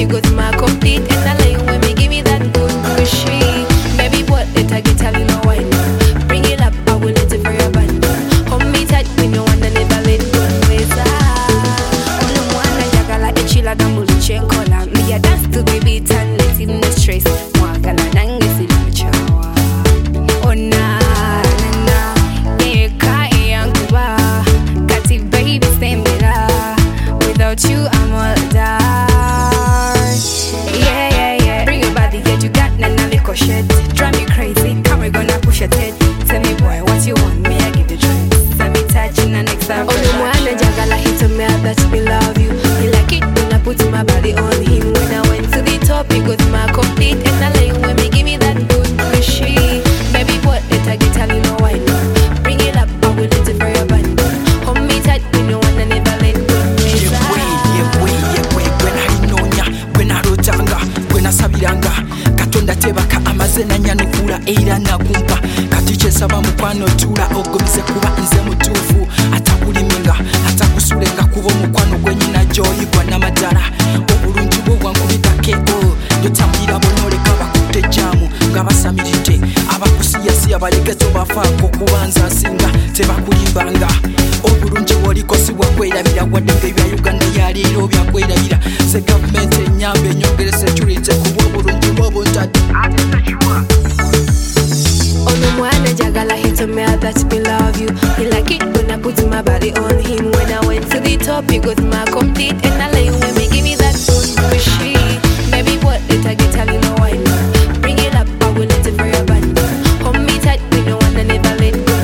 you go to my complete. And I lay when me give me that good pushy. Baby, what it I get tell you no why not. Bring it up, I will let it for your band. Hold me tight when you wanna never let go. All the one I jagala and chilla gamble chain collar. Me a dance to the beat and let him no stress. Mwagala nangisi luchawa. Oh na na na, yeah kai yanguba. Kati baby stay me la. Without you I'm all die. Yeah yeah yeah. Bring your body, yeah you got nana little shit. Drive me crazy, come we gonna push your head. Tell me boy what you want, me I give you choice. Tell me touching the next time. Oh the one I jagala hit to me that me love you. He like it when I put my body on him. When I went to the top, he got my complete. And I lay when me give me that good pushy. Baby, what it I get tell you no why not. Bring it up, I will let it for your band. Hold me tight when you wanna never let go. Katonda tebaka amazena nyanukula era nakumpa kati kyesaba mukwano tula ogomize kuba nze mutuufu atakuliminga atakusulenga kuba omukwano gwenyina gyoyigwa n'amadala obulungi bwo bwankubitake yotambira bonoleka bakutte jamu nga basamiridde abakusiyasiya balegezo bafaako kubanza asinga tebakulimbanga obulungi bwoliko si bwakwerabira wadde ng'ebya Uganda yaleero byakwerabira se gavumenti enyamba enyongere security kuba obulungi bw'obuntadde Wanna jagala he told me that me love you. He like it when I put my body on him. When I went to the top, he got my complete. And I lay when me give me that good pushy. Baby, what it I get tell you no why not. Bring it up, I will let it for your band. Hold me tight, we don't wanna never let go.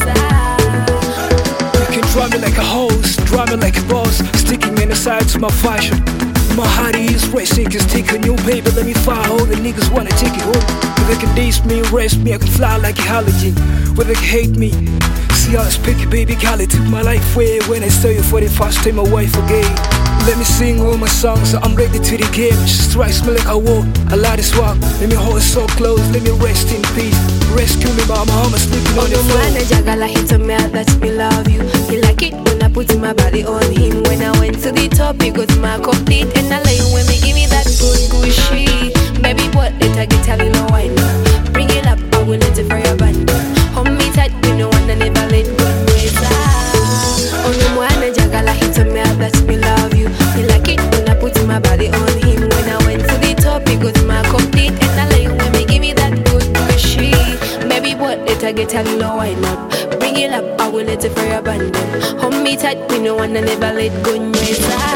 You can draw me like a hose, draw me like a boss, sticking me in the side to my fashion. My heart is racing, just take a new baby, let me fire. All the niggas wanna take it home. If they can diss me, rest me, I can fly like a halogen. Whether they can hate me, see how I speak it, baby. Cali took my life away when I saw you for the first time, my wife again. Let me sing all my songs, so I'm ready to the game. She strikes me like a war, I like this walk. Let me hold it so close, let me rest in peace. Rescue me, mama, I'm sleeping on the floor. Wanna jagala he told me that me love you. He like it when I put my body on him. When I went to the top, he got my complete. And I lay when me give me that good gushy. Baby, what it I get tell you no why not. Bring it up, I will let it for your band. Hold me tight, we no wanna never let go. Oh no, wanna jagala he told me that me love you. He like it when I put my body on him. When I went to the top, he got my complete. And I lay when me give me that good gushy. Baby, what it I get tell you no why not. Bring it up, I will let it for your band. Hold me tight, we no wanna never let go.